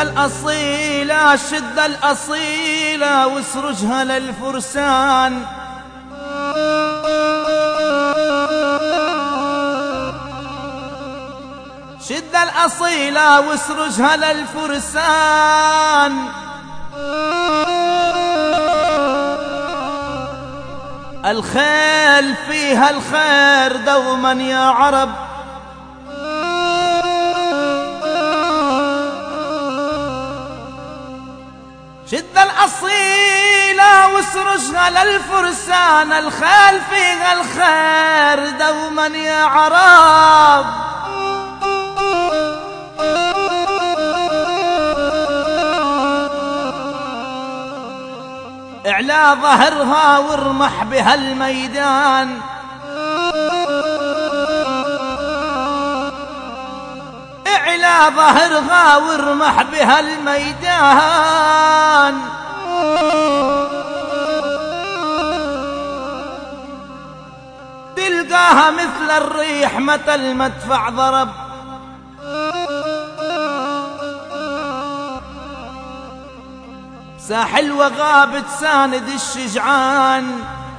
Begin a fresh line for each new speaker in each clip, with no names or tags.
الأصيلة شد الأصيلة واسرجها للفرسان. شد الأصيلة واسرجها للفرسان. الخيل فيها الخير دوما يا عرب. شد الأصيلة واسرجها للفرسان. الخيل فيها الخير دوما يا عرب. اعلى ظهرها وارمح بها الميدان. اعلى ظهرها وارمح بها الميدان. تلقاها مثل الريح متى المدفع ضرب. ساحل وغابة ساند الشجعان.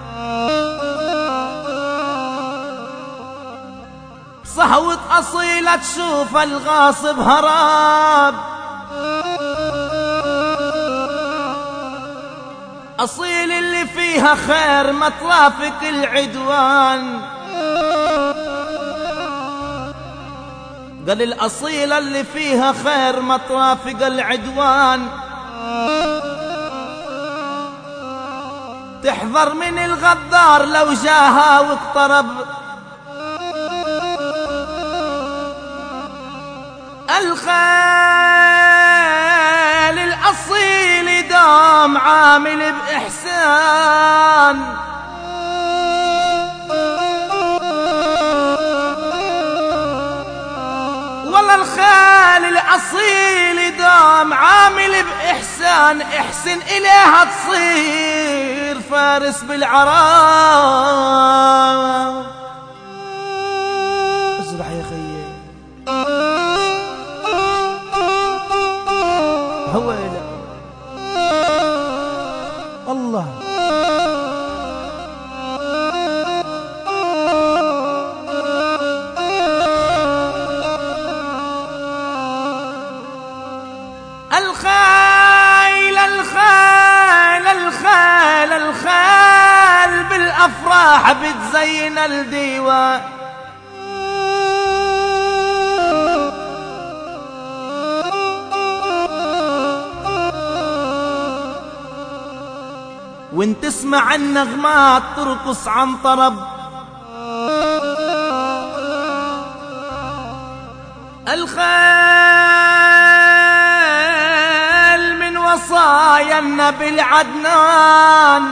صهوة أصيلة تشوف الغاصب هراب. أصيل اللي فيها خير مطرافك العدوان. قال الأصيلة اللي فيها خير مطرافك العدوان. تحذر من الغدار لو جاها واقترب. الخيل الأصيل دام عامل بإحسان. والله الخيل الأصيل دام عامل بإحسان. احسن إليها تصير فارس بالعراب. ازرع يا خيي هو إله الله. الخيل الخيل الخيل الخيل بالأفراح بتزين الديوان. وان تسمع النغمات ترقص عن طرب. الخيل من وصايا النبي العدنان.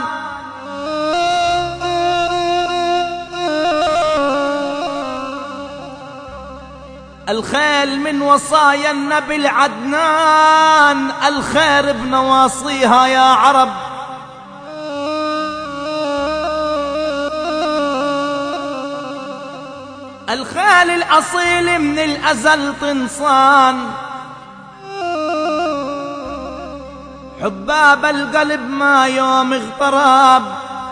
الخيل من وصايا النبي العدنان. الخير بنواصيها يا عرب. الخيل الأصيل من الأزل طنصان. حباب القلب ما يوم اغتراب.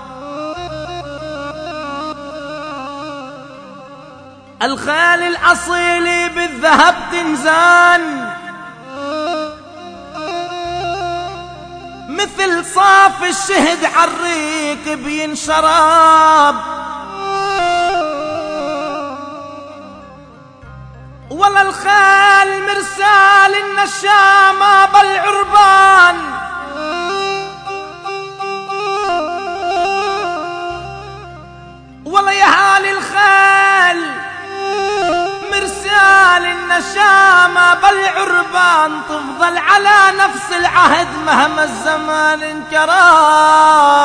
الخيل الأصيل بالذهب تنزان. مثل صاف الشهد عالريك بينشراب. ولا الخيل مرسال النشامة بالعربان. ولا يهالي الخيل مرسال النشامة بالعربان. تفضل على نفس العهد مهما الزمان انكراب.